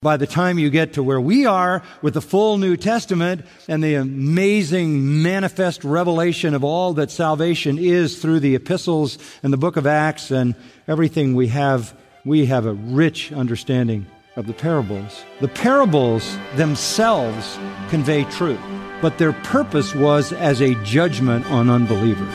By the time you get to where we are with the full New Testament and the amazing manifest revelation of all that salvation is through the epistles and the book of Acts and everything we have a rich understanding of the parables. The parables themselves convey truth, but their purpose was as a judgment on unbelievers.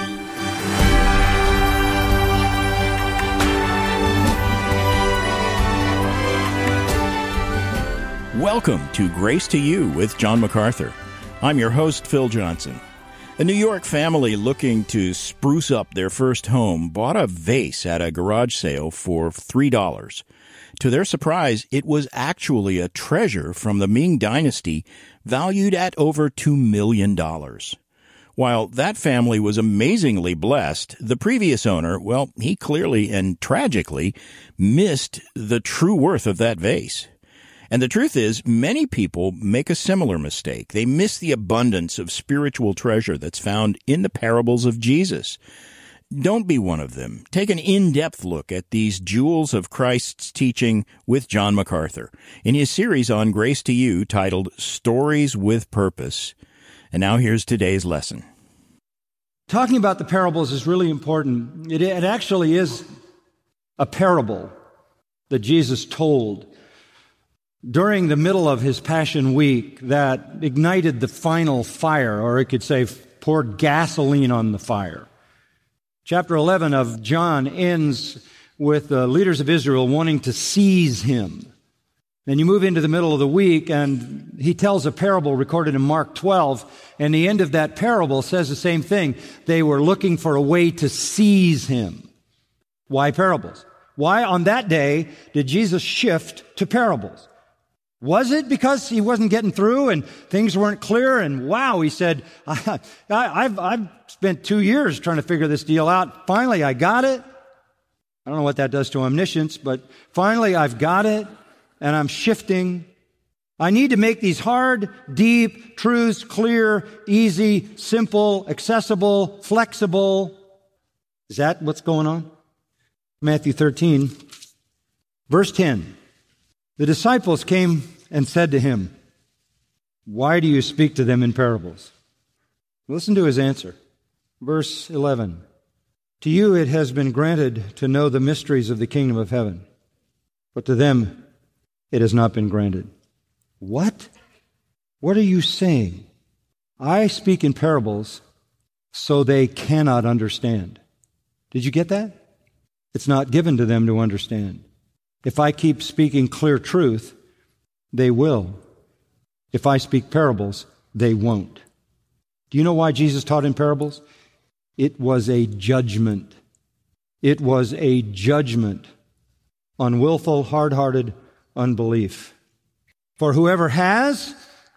Welcome to Grace to You with John MacArthur. I'm your host, Phil Johnson. A New York family looking to spruce up their first home bought a vase at a garage sale for $3. To their surprise, it was actually a treasure from the Ming Dynasty valued at over $2 million. While that family was amazingly blessed, the previous owner, well, he clearly and tragically missed the true worth of that vase. And the truth is, many people make a similar mistake. They miss the abundance of spiritual treasure that's found in the parables of Jesus. Don't be one of them. Take an in-depth look at these jewels of Christ's teaching with John MacArthur in his series on Grace to You titled Stories with Purpose. And now here's today's lesson. Talking about the parables is really important. It actually is a parable that Jesus told during the middle of his Passion Week that ignited the final fire, or it could say poured gasoline on the fire. Chapter 11 of John ends with the leaders of Israel wanting to seize him. Then you move into the middle of the week, and he tells a parable recorded in Mark 12, and the end of that parable says the same thing. They were looking for a way to seize him. Why parables? Why on that day did Jesus shift to parables? Was it because he wasn't getting through and things weren't clear? And wow, he said, I've spent 2 years trying to figure this deal out. Finally, I got it. I don't know what that does to omniscience, but finally I've got it, and I'm shifting. I need to make these hard, deep truths clear, easy, simple, accessible, flexible. Is that what's going on? Matthew 13, verse 10. The disciples came and said to him, "Why do you speak to them in parables?" Listen to his answer. Verse 11. "To you it has been granted to know the mysteries of the kingdom of heaven, but to them it has not been granted." What? What are you saying? I speak in parables so they cannot understand. Did you get that? It's not given to them to understand. If I keep speaking clear truth, they will. If I speak parables, they won't. Do you know why Jesus taught in parables? It was a judgment. It was a judgment on willful, hard-hearted unbelief. For whoever has,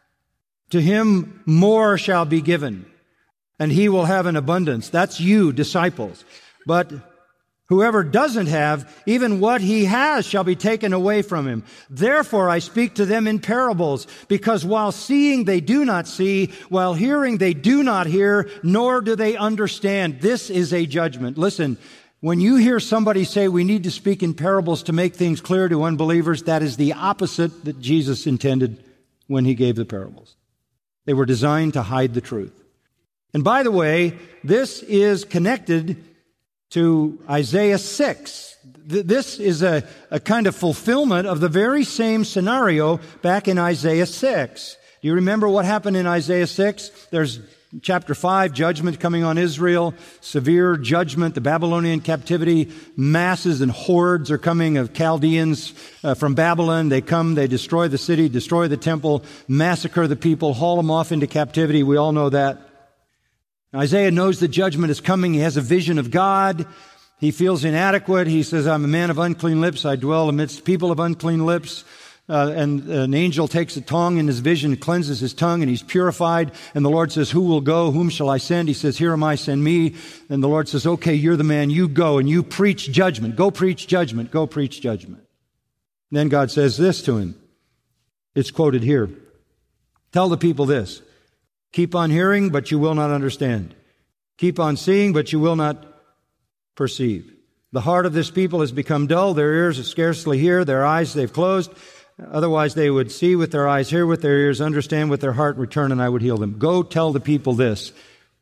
to him more shall be given, and he will have an abundance. That's you, disciples. But whoever doesn't have, even what he has shall be taken away from him. Therefore I speak to them in parables, because while seeing they do not see, while hearing they do not hear, nor do they understand. This is a judgment. Listen, when you hear somebody say we need to speak in parables to make things clear to unbelievers, that is the opposite that Jesus intended when he gave the parables. They were designed to hide the truth. And by the way, this is connected to Isaiah 6. This is a kind of fulfillment of the very same scenario back in Isaiah 6. Do you remember what happened in Isaiah 6? There's chapter 5, judgment coming on Israel, severe judgment, the Babylonian captivity, masses and hordes are coming of Chaldeans from Babylon. They come, they destroy the city, destroy the temple, massacre the people, haul them off into captivity. We all know that. Isaiah knows the judgment is coming. He has a vision of God. He feels inadequate. He says, I'm a man of unclean lips. I dwell amidst people of unclean lips. And an angel takes a tongue in his vision, cleanses his tongue, and he's purified. And the Lord says, who will go? Whom shall I send? He says, here am I, send me. And the Lord says, okay, you're the man. You go and you preach judgment. Go preach judgment. Go preach judgment. And then God says this to him. It's quoted here. Tell the people this. Keep on hearing, but you will not understand. Keep on seeing, but you will not perceive. The heart of this people has become dull. Their ears scarcely hear. Their eyes they've closed. Otherwise they would see with their eyes, hear with their ears, understand with their heart, return, and I would heal them. Go tell the people this.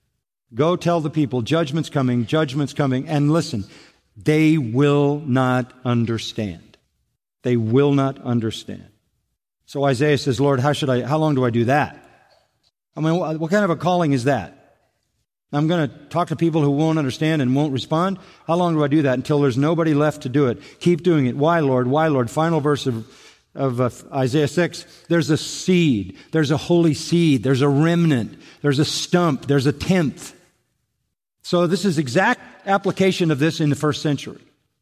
Go tell the people, judgment's coming, judgment's coming. And listen, they will not understand. They will not understand. So Isaiah says, Lord, how long do I do that? I mean, what kind of a calling is that? I'm going to talk to people who won't understand and won't respond? How long do I do that? Until there's nobody left to do it. Keep doing it. Why, Lord? Why, Lord? Final verse of Isaiah 6. There's a seed. There's a holy seed. There's a remnant. There's a stump. There's a tenth. So this is exact application of this in the first century.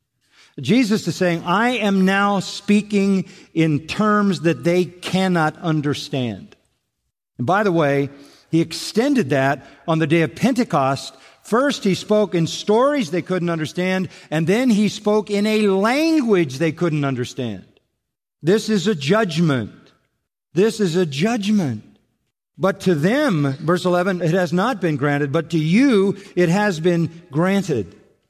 Jesus is saying, I am now speaking in terms that they cannot understand. And by the way, he extended that on the day of Pentecost. First, he spoke in stories they couldn't understand, and then he spoke in a language they couldn't understand. This is a judgment. This is a judgment. But to them, verse 11, it has not been granted, but to you it has been granted.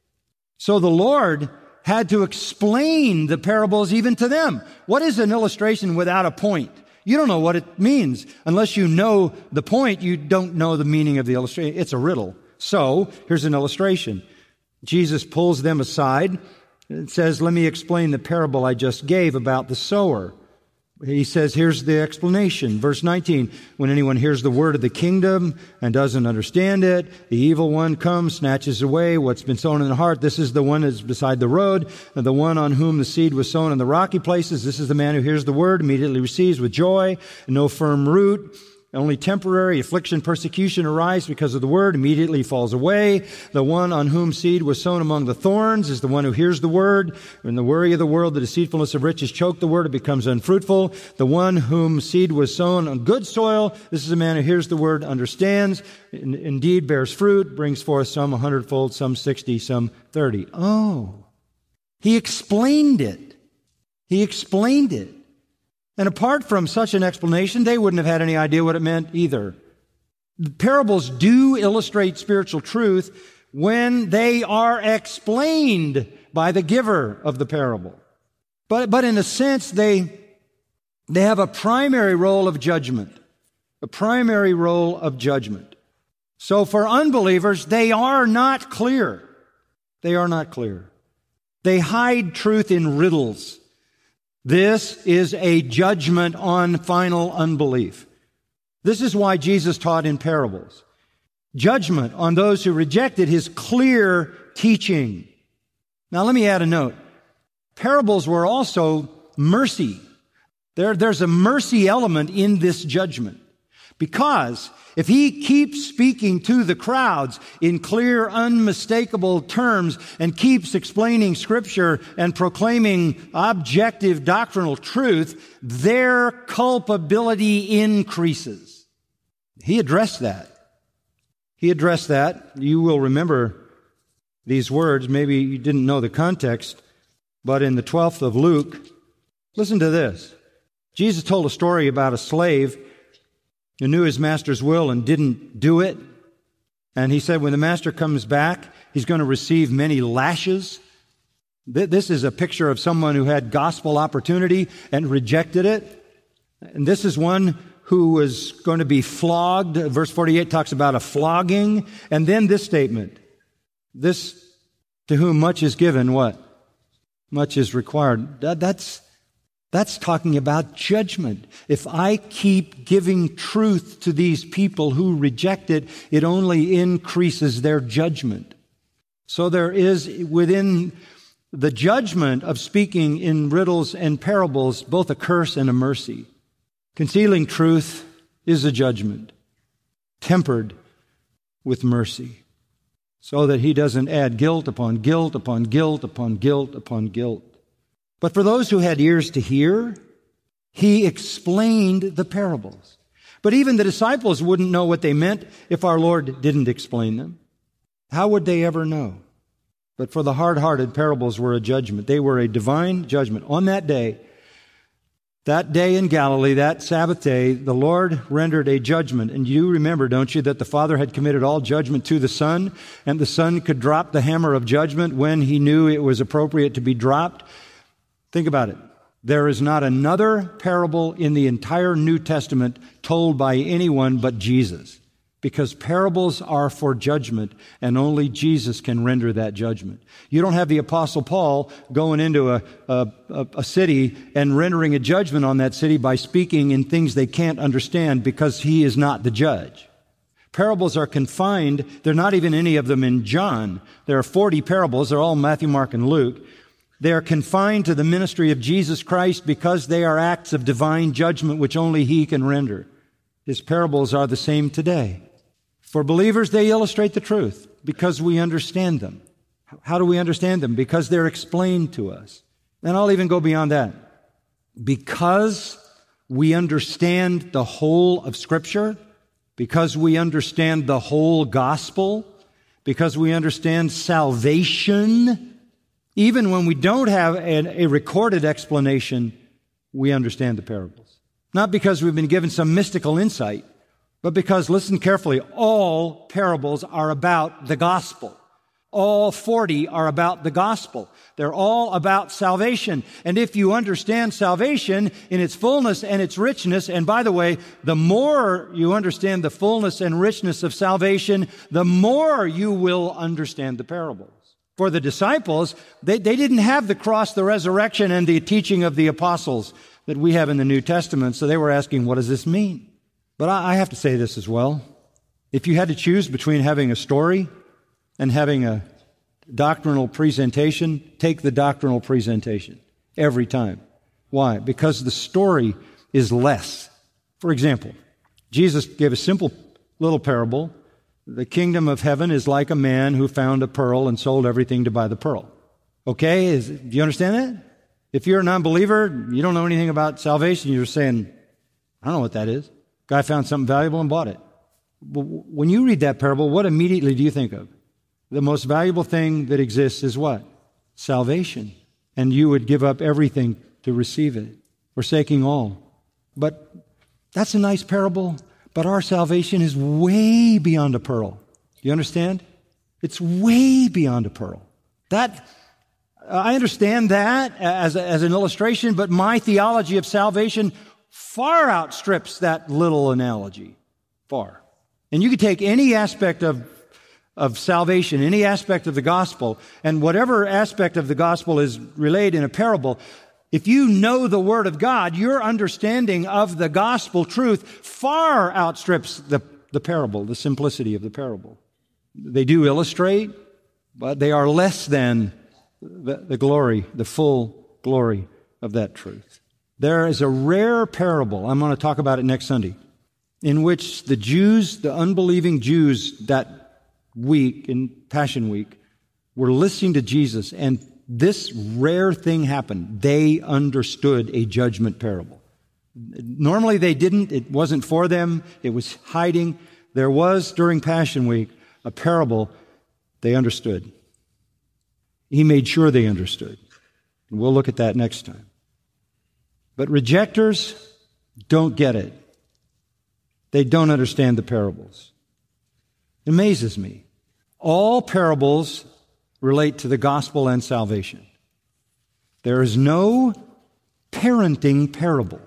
So the Lord had to explain the parables even to them. What is an illustration without a point? You don't know what it means. Unless you know the point, you don't know the meaning of the illustration. It's a riddle. So, here's an illustration. Jesus pulls them aside and says, let me explain the parable I just gave about the sower. He says, here's the explanation. Verse 19, when anyone hears the word of the kingdom and doesn't understand it, the evil one comes, snatches away what's been sown in the heart. This is the one that's beside the road, and the one on whom the seed was sown in the rocky places. This is the man who hears the word, immediately receives with joy, no firm root. Only temporary affliction, persecution arise because of the word, immediately falls away. The one on whom seed was sown among the thorns is the one who hears the word. When the worry of the world, the deceitfulness of riches choke the word, it becomes unfruitful. The one whom seed was sown on good soil, this is a man who hears the word, understands, indeed bears fruit, brings forth some 100-fold, some 60, some 30. Oh, he explained it. He explained it. And apart from such an explanation, they wouldn't have had any idea what it meant either. The parables do illustrate spiritual truth when they are explained by the giver of the parable. But in a sense, they have a primary role of judgment. A primary role of judgment. So for unbelievers, they are not clear. They are not clear. They hide truth in riddles. This is a judgment on final unbelief. This is why Jesus taught in parables. Judgment on those who rejected his clear teaching. Now let me add a note. Parables were also mercy. There's a mercy element in this judgment. Because if he keeps speaking to the crowds in clear, unmistakable terms and keeps explaining Scripture and proclaiming objective doctrinal truth, their culpability increases. He addressed that. He addressed that. You will remember these words. Maybe you didn't know the context, but in the 12th of Luke, listen to this. Jesus told a story about a slave who knew his master's will and didn't do it. And he said when the master comes back, he's going to receive many lashes. This is a picture of someone who had gospel opportunity and rejected it. And this is one who was going to be flogged. Verse 48 talks about a flogging. And then this statement, this to whom much is given, what? Much is required. That's talking about judgment. If I keep giving truth to these people who reject it, it only increases their judgment. So there is within the judgment of speaking in riddles and parables both a curse and a mercy. Concealing truth is a judgment, tempered with mercy, so that he doesn't add guilt upon guilt upon guilt upon guilt upon guilt. But for those who had ears to hear, he explained the parables. But even the disciples wouldn't know what they meant if our Lord didn't explain them. How would they ever know? But for the hard-hearted, parables were a judgment. They were a divine judgment. On that day in Galilee, that Sabbath day, the Lord rendered a judgment. And you remember, don't you, that the Father had committed all judgment to the Son, and the Son could drop the hammer of judgment when he knew it was appropriate to be dropped. Think about it. There is not another parable in the entire New Testament told by anyone but Jesus, because parables are for judgment, and only Jesus can render that judgment. You don't have the Apostle Paul going into a city and rendering a judgment on that city by speaking in things they can't understand, because he is not the judge. Parables are confined. There are not even any of them in John. There are 40 parables. They're all Matthew, Mark, and Luke. They are confined to the ministry of Jesus Christ because they are acts of divine judgment which only He can render. His parables are the same today. For believers, they illustrate the truth because we understand them. How do we understand them? Because they're explained to us. And I'll even go beyond that. Because we understand the whole of Scripture, because we understand the whole gospel, because we understand salvation, even when we don't have a recorded explanation, we understand the parables. Not because we've been given some mystical insight, but because, listen carefully, all parables are about the gospel. All 40 are about the gospel. They're all about salvation. And if you understand salvation in its fullness and its richness, and by the way, the more you understand the fullness and richness of salvation, the more you will understand the parables. For the disciples, they didn't have the cross, the resurrection, and the teaching of the apostles that we have in the New Testament, so they were asking, what does this mean? But I have to say this as well. If you had to choose between having a story and having a doctrinal presentation, take the doctrinal presentation every time. Why? Because the story is less. For example, Jesus gave a simple little parable. The kingdom of heaven is like a man who found a pearl and sold everything to buy the pearl. Okay? Do you understand that? If you're a non-believer, you don't know anything about salvation, you're saying, I don't know what that is. Guy found something valuable and bought it. When you read that parable, what immediately do you think of? The most valuable thing that exists is what? Salvation. And you would give up everything to receive it, forsaking all. But that's a nice parable. But our salvation is way beyond a pearl. Do you understand? It's way beyond a pearl. I understand that as an illustration, but my theology of salvation far outstrips that little analogy. Far. And you could take any aspect of salvation, any aspect of the gospel, and whatever aspect of the gospel is relayed in a parable, if you know the Word of God, your understanding of the gospel truth far outstrips the parable, the simplicity of the parable. They do illustrate, but they are less than the glory, the full glory of that truth. There is a rare parable, I'm going to talk about it next Sunday, in which the Jews, the unbelieving Jews that week, in Passion Week, were listening to Jesus, and this rare thing happened. They understood a judgment parable. Normally they didn't. It wasn't for them. It was hiding. There was, during Passion Week, a parable they understood. He made sure they understood. And we'll look at that next time. But rejectors don't get it. They don't understand the parables. It amazes me. All parables relate to the gospel and salvation. There is no parenting parable.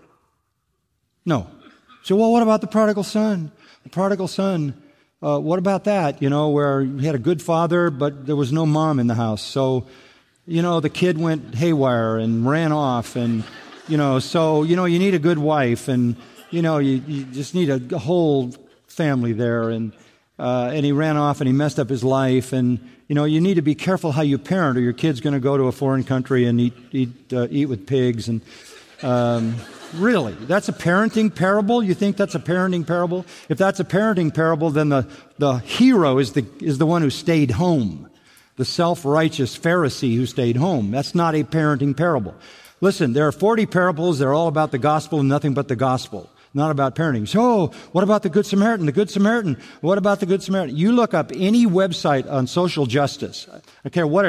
No. So, well, what about the prodigal son? The prodigal son, what about that? Where he had a good father, but there was no mom in the house. So, the kid went haywire and ran off, and, you need a good wife, and, you just need a whole family there, and he ran off and he messed up his life, and, you need to be careful how you parent, or your kid's going to go to a foreign country and eat with pigs. And really, that's a parenting parable? You think that's a parenting parable? If that's a parenting parable, then the hero is the one who stayed home, the self-righteous Pharisee who stayed home. That's not a parenting parable. Listen, there are 40 parables. They're all about the gospel and nothing but the gospel. Not about parenting. So, what about the Good Samaritan? The Good Samaritan. What about the Good Samaritan? You look up any website on social justice. I don't care what it is.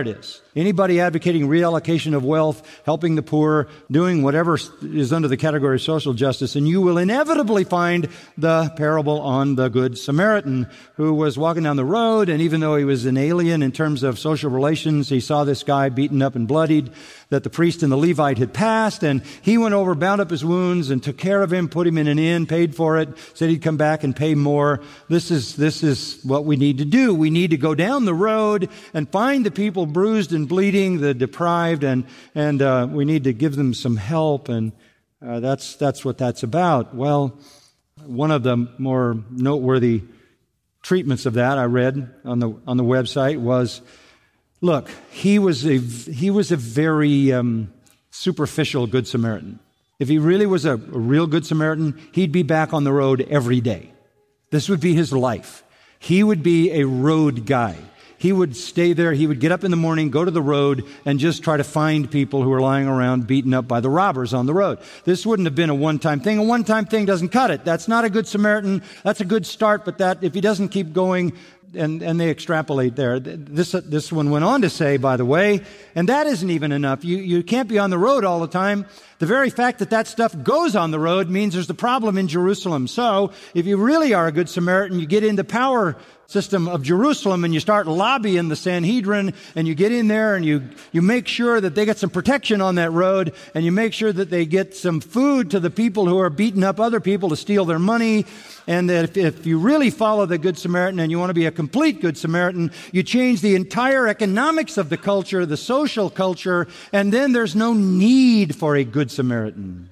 Anybody advocating reallocation of wealth, helping the poor, doing whatever is under the category of social justice, and you will inevitably find the parable on the Good Samaritan who was walking down the road, and even though he was an alien in terms of social relations, he saw this guy beaten up and bloodied that the priest and the Levite had passed, and he went over, bound up his wounds, and took care of him, put him in an inn, paid for it, said he'd come back and pay more. This is what we need to do. We need to go down the road and find the people bruised and bleeding, the deprived, and we need to give them some help, and that's what that's about. Well, one of the more noteworthy treatments of that I read on the website was, look, he was a very superficial Good Samaritan. If he really was a real Good Samaritan, he'd be back on the road every day. This would be his life. He would be a road guy. He would stay there. He would get up in the morning, go to the road, and just try to find people who are lying around beaten up by the robbers on the road. This wouldn't have been a one-time thing. A one-time thing doesn't cut it. That's not a Good Samaritan. That's a good start, but that if he doesn't keep going, and they extrapolate there. This one went on to say, by the way, and that isn't even enough. You can't be on the road all the time. The very fact that stuff goes on the road means there's a problem in Jerusalem. So if you really are a Good Samaritan, you get in the power system of Jerusalem and you start lobbying the Sanhedrin, and you get in there and you make sure that they get some protection on that road, and you make sure that they get some food to the people who are beating up other people to steal their money. And that if you really follow the Good Samaritan and you want to be a complete Good Samaritan, you change the entire economics of the culture, the social culture, and then there's no need for a Good Samaritan.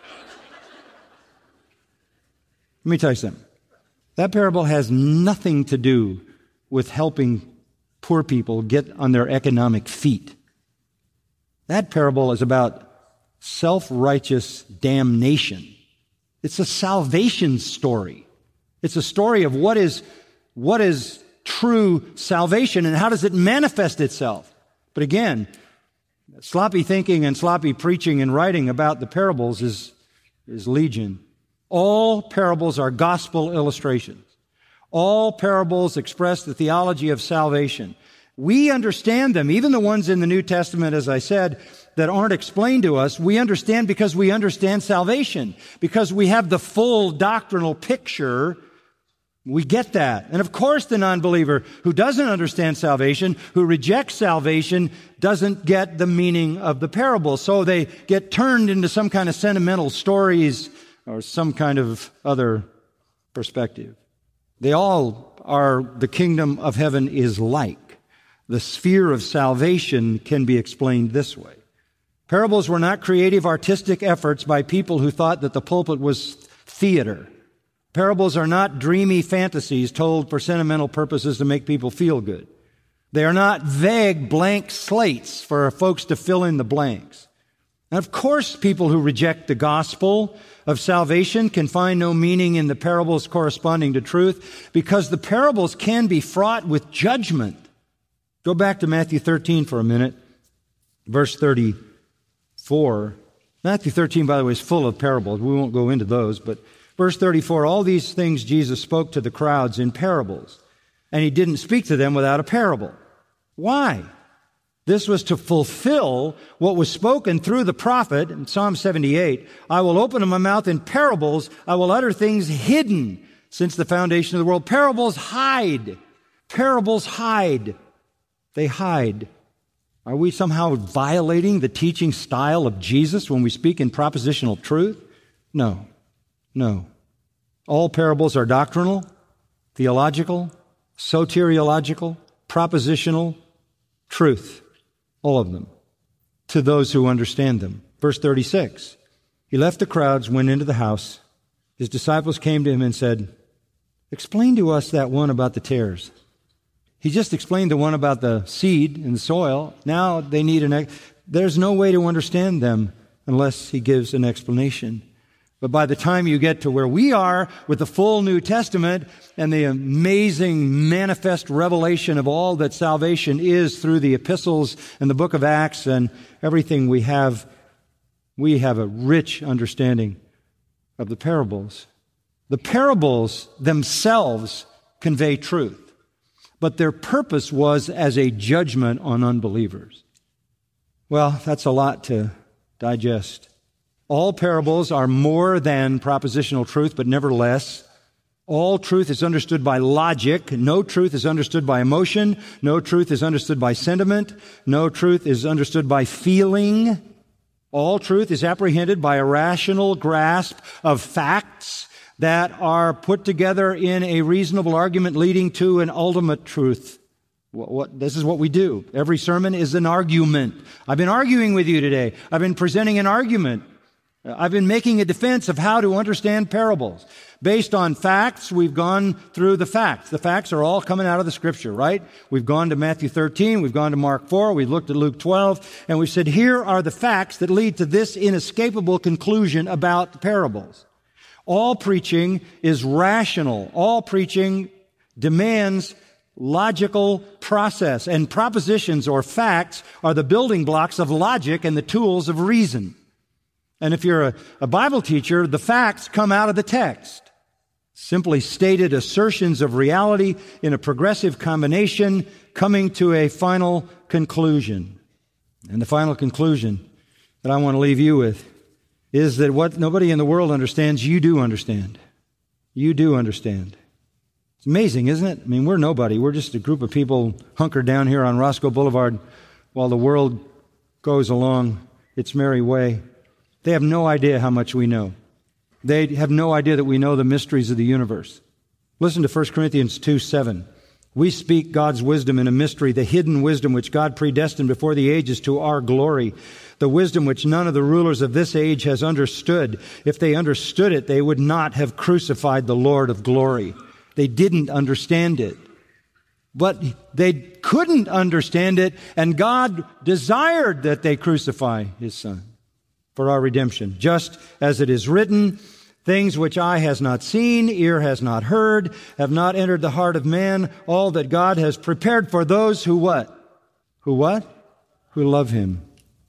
Let me tell you something. That parable has nothing to do with helping poor people get on their economic feet. That parable is about self-righteous damnation. It's a salvation story. It's a story of what is true salvation and how does it manifest itself. But again, sloppy thinking and sloppy preaching and writing about the parables is legion. All parables are gospel illustrations. All parables express the theology of salvation. We understand them, even the ones in the New Testament, as I said, that aren't explained to us. We understand because we understand salvation, because we have the full doctrinal picture. We get that. And of course, the non-believer who doesn't understand salvation, who rejects salvation, doesn't get the meaning of the parable. So they get turned into some kind of sentimental stories or some kind of other perspective. They all are the kingdom of heaven is like. The sphere of salvation can be explained this way. Parables were not creative, artistic efforts by people who thought that the pulpit was theater. Parables are not dreamy fantasies told for sentimental purposes to make people feel good. They are not vague blank slates for folks to fill in the blanks. And of course, people who reject the gospel of salvation can find no meaning in the parables corresponding to truth, because the parables can be fraught with judgment. Go back to Matthew 13 for a minute, verse 34. Matthew 13, by the way, is full of parables. We won't go into those, but verse 34, all these things Jesus spoke to the crowds in parables, and he didn't speak to them without a parable. Why? This was to fulfill what was spoken through the prophet in Psalm 78. I will open my mouth in parables. I will utter things hidden since the foundation of the world. Parables hide. Parables hide. They hide. Are we somehow violating the teaching style of Jesus when we speak in propositional truth? No. No. All parables are doctrinal, theological, soteriological, propositional, truth. All of them. To those who understand them. Verse 36. He left the crowds, went into the house. His disciples came to him and said, explain to us that one about the tares. He just explained the one about the seed and the soil. Now they need there's no way to understand them unless he gives an explanation. But by the time you get to where we are with the full New Testament and the amazing manifest revelation of all that salvation is through the epistles and the book of Acts and everything we have a rich understanding of the parables. The parables themselves convey truth, but their purpose was as a judgment on unbelievers. Well, that's a lot to digest. All parables are more than propositional truth, but never less. All truth is understood by logic. No truth is understood by emotion. No truth is understood by sentiment. No truth is understood by feeling. All truth is apprehended by a rational grasp of facts that are put together in a reasonable argument leading to an ultimate truth. This is what we do. Every sermon is an argument. I've been arguing with you today. I've been presenting an argument. I've been making a defense of how to understand parables. Based on facts, we've gone through the facts. The facts are all coming out of the Scripture, right? We've gone to Matthew 13, we've gone to Mark 4, we've looked at Luke 12, and we've said, here are the facts that lead to this inescapable conclusion about the parables. All preaching is rational. All preaching demands logical process, and propositions or facts are the building blocks of logic and the tools of reason. And if you're a Bible teacher, the facts come out of the text. Simply stated assertions of reality in a progressive combination coming to a final conclusion. And the final conclusion that I want to leave you with is that what nobody in the world understands, you do understand. You do understand. It's amazing, isn't it? I mean, we're nobody. We're just a group of people hunkered down here on Roscoe Boulevard while the world goes along its merry way. They have no idea how much we know. They have no idea that we know the mysteries of the universe. Listen to 1 Corinthians 2:7. We speak God's wisdom in a mystery, the hidden wisdom which God predestined before the ages to our glory, the wisdom which none of the rulers of this age has understood. If they understood it, they would not have crucified the Lord of glory. They didn't understand it. But they couldn't understand it, and God desired that they crucify His Son for our redemption. Just as it is written, things which eye has not seen, ear has not heard, have not entered the heart of man, all that God has prepared for those who what? Who what? Who love Him.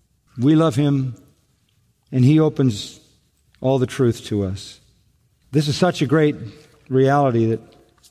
We love Him, and He opens all the truth to us. This is such a great reality that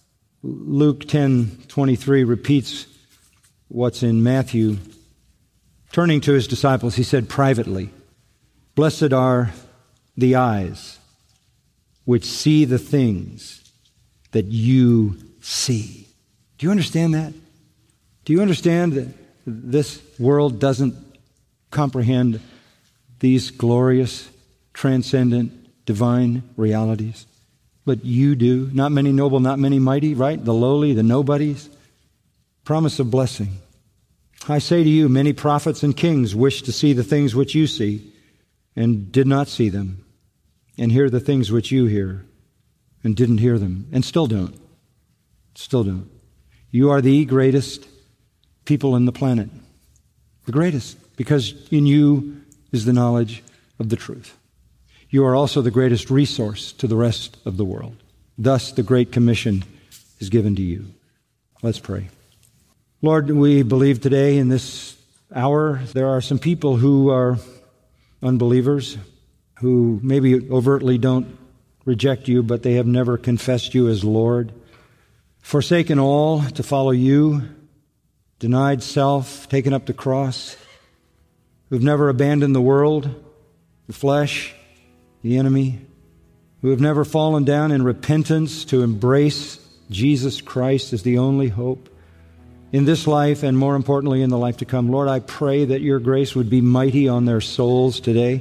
Luke 10:23 repeats what's in Matthew. Turning to His disciples, He said privately, "Blessed are the eyes which see the things that you see." Do you understand that? Do you understand that this world doesn't comprehend these glorious, transcendent, divine realities? But you do. Not many noble, not many mighty, right? The lowly, the nobodies. Promise of blessing. I say to you, many prophets and kings wished to see the things which you see, and did not see them, and hear the things which you hear, and didn't hear them, and still don't. Still don't. You are the greatest people on the planet. The greatest, because in you is the knowledge of the truth. You are also the greatest resource to the rest of the world. Thus, the Great Commission is given to you. Let's pray. Lord, we believe today in this hour there are some people who are unbelievers, who maybe overtly don't reject you, but they have never confessed you as Lord, forsaken all to follow you, denied self, taken up the cross, who've never abandoned the world, the flesh, the enemy, who have never fallen down in repentance to embrace Jesus Christ as the only hope in this life and, more importantly, in the life to come. Lord, I pray that your grace would be mighty on their souls today,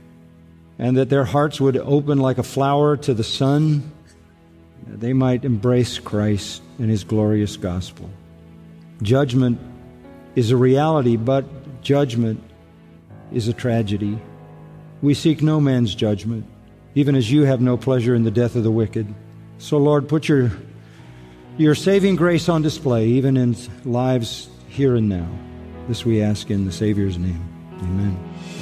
and that their hearts would open like a flower to the sun, that they might embrace Christ and His glorious gospel. Judgment is a reality, but judgment is a tragedy. We seek no man's judgment, even as you have no pleasure in the death of the wicked. So, Lord, put your saving grace on display, even in lives here and now. This we ask in the Savior's name. Amen.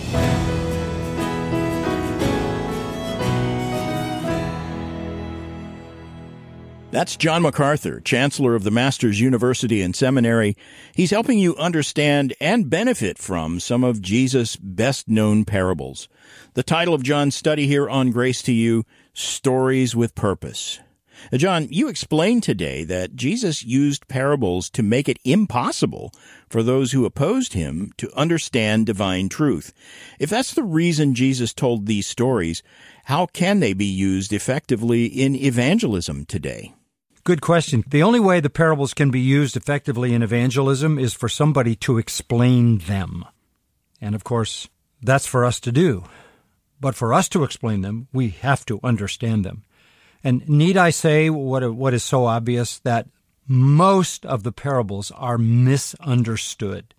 That's John MacArthur, Chancellor of the Masters University and Seminary. He's helping you understand and benefit from some of Jesus' best-known parables. The title of John's study here on Grace to You, Stories with Purpose. John, you explained today that Jesus used parables to make it impossible for those who opposed him to understand divine truth. If that's the reason Jesus told these stories, how can they be used effectively in evangelism today? Good question. The only way the parables can be used effectively in evangelism is for somebody to explain them. And of course, that's for us to do. But for us to explain them, we have to understand them. And need I say what is so obvious, that most of the parables are misunderstood.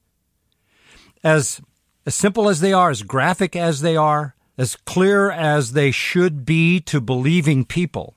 As simple as they are, as graphic as they are, as clear as they should be to believing people,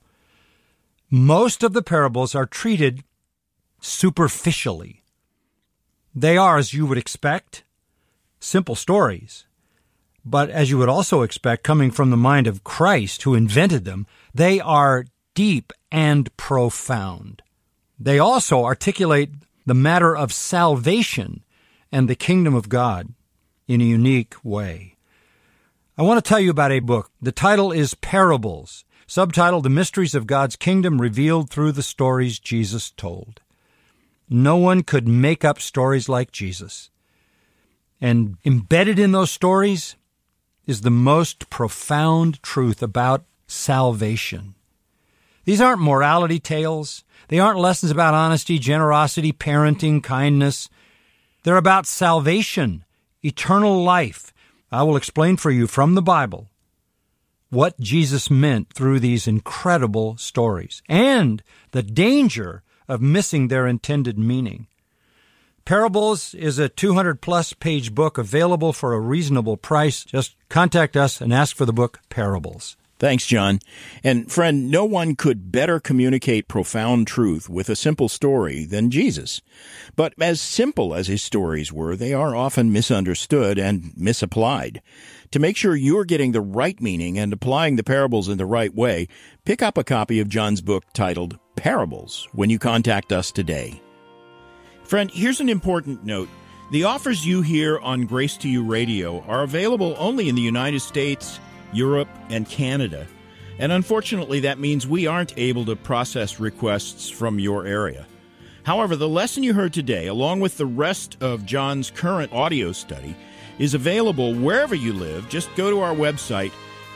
most of the parables are treated superficially. They are, as you would expect, simple stories. But as you would also expect, coming from the mind of Christ who invented them, they are deep and profound. They also articulate the matter of salvation and the kingdom of God in a unique way. I want to tell you about a book. The title is Parables, subtitled The Mysteries of God's Kingdom Revealed Through the Stories Jesus Told. No one could make up stories like Jesus. And embedded in those stories is the most profound truth about salvation. These aren't morality tales. They aren't lessons about honesty, generosity, parenting, kindness. They're about salvation, eternal life. I will explain for you from the Bible what Jesus meant through these incredible stories and the danger of missing their intended meaning. Parables is a 200-plus page book available for a reasonable price. Just contact us and ask for the book Parables. Thanks, John. And friend, no one could better communicate profound truth with a simple story than Jesus. But as simple as his stories were, they are often misunderstood and misapplied. To make sure you're getting the right meaning and applying the parables in the right way, pick up a copy of John's book titled Parables when you contact us today. Friend, here's an important note. The offers you hear on Grace to You Radio are available only in the United States, Europe, and Canada. And unfortunately, that means we aren't able to process requests from your area. However, the lesson you heard today, along with the rest of John's current audio study, is available wherever you live. Just go to our website,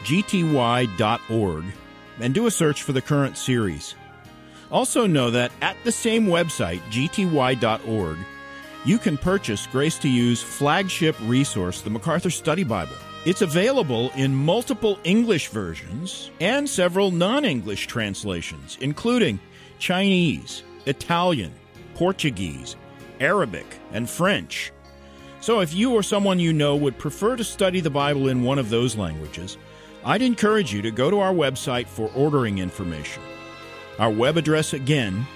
gty.org, and do a search for the current series. Also know that at the same website, gty.org, you can purchase Grace to You's flagship resource, the MacArthur Study Bible. It's available in multiple English versions and several non-English translations, including Chinese, Italian, Portuguese, Arabic, and French. So if you or someone you know would prefer to study the Bible in one of those languages, I'd encourage you to go to our website for ordering information. Our web address again,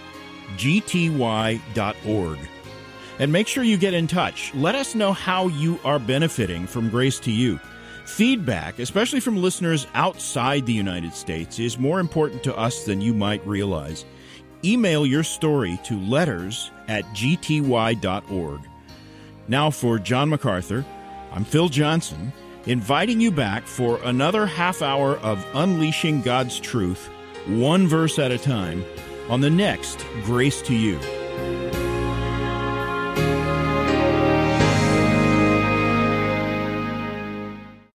gty.org. And make sure you get in touch. Let us know how you are benefiting from Grace to You. Feedback, especially from listeners outside the United States, is more important to us than you might realize. Email your story to letters@gty.org. Now for John MacArthur, I'm Phil Johnson, inviting you back for another half hour of unleashing God's truth, one verse at a time, on the next Grace to You.